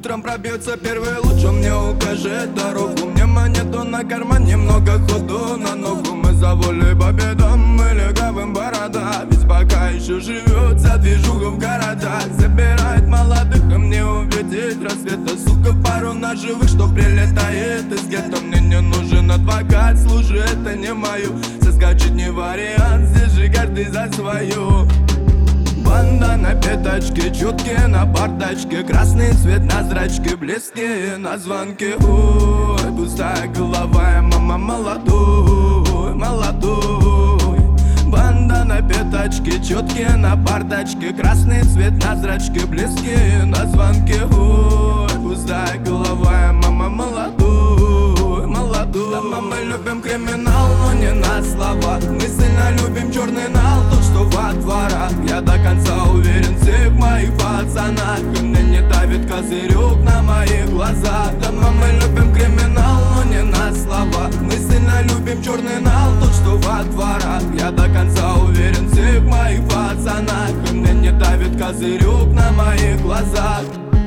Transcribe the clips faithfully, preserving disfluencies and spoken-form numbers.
Утром пробьется первый луч, он мне укажет дорогу. Мне монету на карман, немного ходу на ногу. Мы за волей по бедам, мы легавым борода. Ведь пока еще живет вся движуха в городах. Забирает молодых, и мне увидеть рассвета. Сука, пару наживых, что прилетает из гетто. Мне не нужен адвокат, служи, это не мою. Соскочить не вариант, здесь же каждый за свою. Банда на пятачке, четкие на бардачке. Красный цвет на зрачке, близкие на звонке. Ой, пустая голова, я мама молодой, молодой. Банда на пятачке, четкие на бардачке. Красный цвет на зрачке, близкие на звонке. Ой, пустая голова, я мама молодой, молодой. Да, мы любим криминал, но не на словах. Мы сильно любим черный нал, тот, что во дворах. Я до конца уверен в всех моих пацанах. И мне не давит козырек на моих глазах. Да, мы любим криминал, но не на словах. Мы сильно любим черный нал, тот, что во дворах. Я до конца уверен в всех моих пацанах. И мне не давит козырек на моих глазах.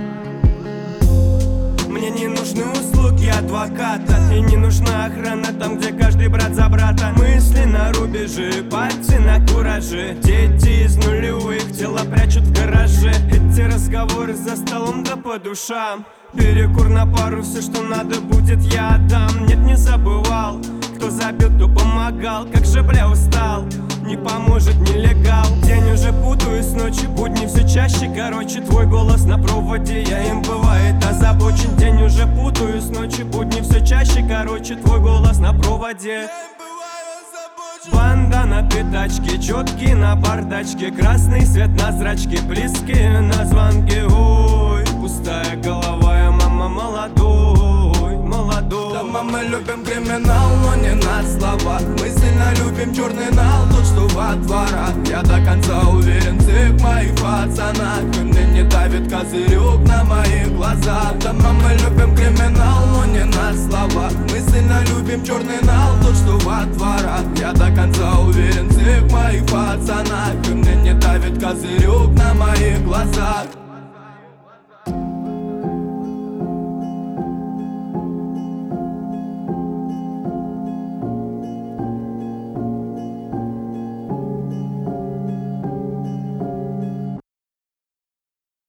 Мне не нужны услуги адвоката, и не нужна охрана там, где каждый брат за брата. Мысли на рубеже, пальцы на кураже. Дети из нулевых тела прячут в гараже. Эти разговоры за столом да по душам. Перекур на пару, все, что надо будет, я отдам. Нет, не забывал, кто забил, кто помогал. Как же, бля, устал, не поможет нелегал. День уже путаюсь, ночи будни все чаще. Короче, твой голос на проводе, я им бывает озабочен. День уже путаюсь, ночи будни все чаще. Короче, твой голос на проводе. Банда на пятачке, четкий на бардачке. Красный свет на зрачке, близкие на звонке. Ой, пустая голова, я мама молодой, молодой. Да, мы любим криминал, но не на словах. Мы сильно любим черный нал, тот, что во дворах. Я до конца уверен в всех моих пацанах. И мне не давит козырек на моих глазах. Да, мы любим криминал, но не на словах. Мы сильно любим черный нал, тот, что во дворах. Я до конца уверен в всех моих пацанах. И мне не давит козырек на моих глазах.